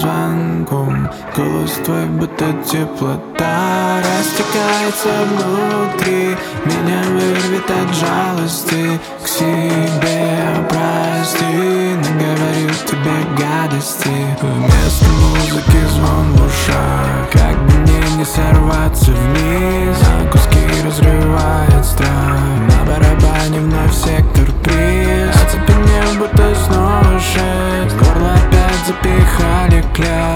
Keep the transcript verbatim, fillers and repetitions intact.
звонком. Голос твой, будто теплота, растекается внутри, меня вырвет от жалости к себе. Прости, наговорил тебе гадости. Вместо музыки звон в ушах, как бы мне не сорваться вниз, на куски разрывает страх. На барабане вновь сектор приз, оцепенел, будто снова шесть. В горло опять запихали кляп.